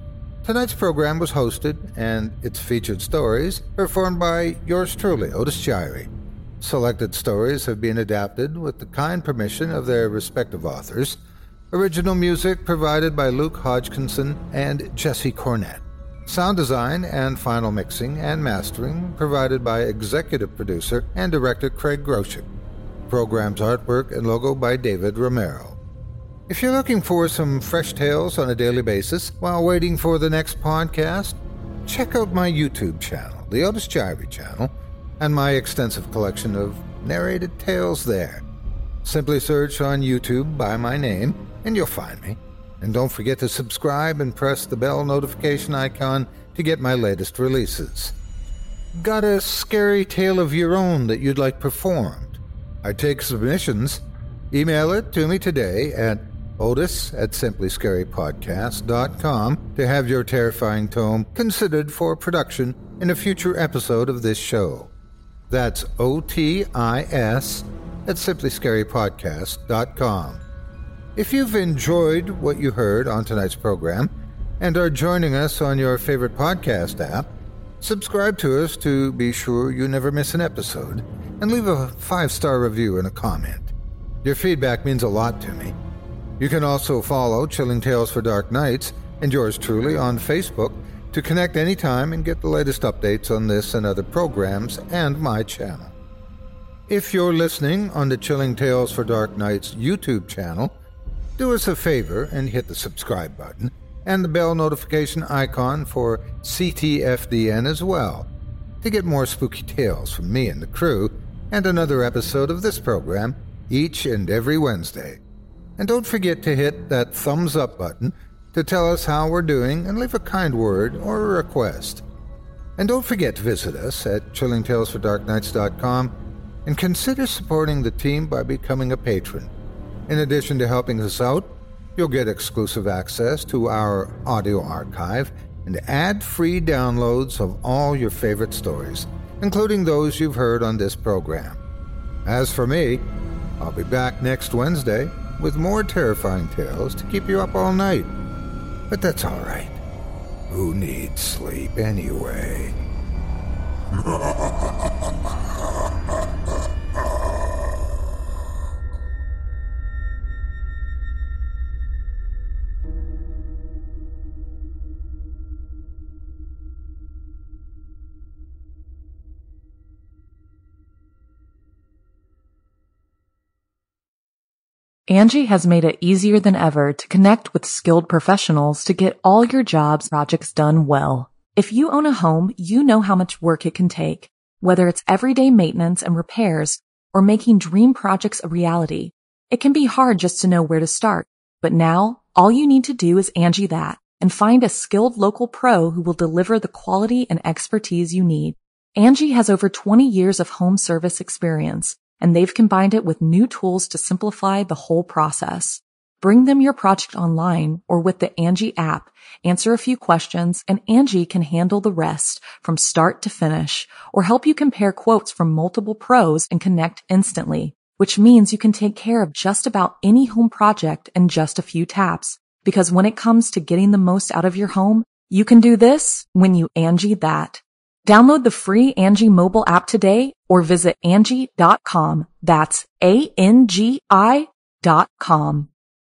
Tonight's program was hosted, and its featured stories performed by yours truly, Otis Jiry. Selected stories have been adapted with the kind permission of their respective authors. Original music provided by Luke Hodgkinson and Jesse Cornett. Sound design and final mixing and mastering provided by executive producer and director Craig Groshek. Program's artwork and logo by David Romero. If you're looking for some fresh tales on a daily basis while waiting for the next podcast, check out my YouTube channel, the Otis Jiry channel, and my extensive collection of narrated tales there. Simply search on YouTube by my name, and you'll find me. And don't forget to subscribe and press the bell notification icon to get my latest releases. Got a scary tale of your own that you'd like performed? I take submissions. Email it to me today at Otis at simply scary podcast dot com to have your terrifying tome considered for production in a future episode of this show. That's O T I S at simply scary podcast dot com. If you've enjoyed what you heard on tonight's program and are joining us on your favorite podcast app, subscribe to us to be sure you never miss an episode, and leave a five-star review and a comment. Your feedback means a lot to me. You can also follow Chilling Tales for Dark Nights and yours truly on Facebook to connect anytime and get the latest updates on this and other programs and my channel. If you're listening on the Chilling Tales for Dark Nights YouTube channel, do us a favor and hit the subscribe button and the bell notification icon for C T F D N as well to get more spooky tales from me and the crew and another episode of this program each and every Wednesday. And don't forget to hit that thumbs up button to tell us how we're doing and leave a kind word or a request. And don't forget to visit us at chilling tales for dark nights dot com and consider supporting the team by becoming a patron. In addition to helping us out, you'll get exclusive access to our audio archive and ad-free downloads of all your favorite stories, including those you've heard on this program. As for me, I'll be back next Wednesday with more terrifying tales to keep you up all night. But that's all right. Who needs sleep anyway? Angie has made it easier than ever to connect with skilled professionals to get all your jobs projects done well. If you own a home, you know how much work it can take, whether it's everyday maintenance and repairs or making dream projects a reality. It can be hard just to know where to start, but now all you need to do is Angie that and find a skilled local pro who will deliver the quality and expertise you need. Angie has over twenty years of home service experience, and they've combined it with new tools to simplify the whole process. Bring them your project online or with the Angie app, answer a few questions, and Angie can handle the rest from start to finish or help you compare quotes from multiple pros and connect instantly, which means you can take care of just about any home project in just a few taps. Because when it comes to getting the most out of your home, you can do this when you Angie that. Download the free Angie mobile app today or visit Angie dot com. That's A N G I dot com.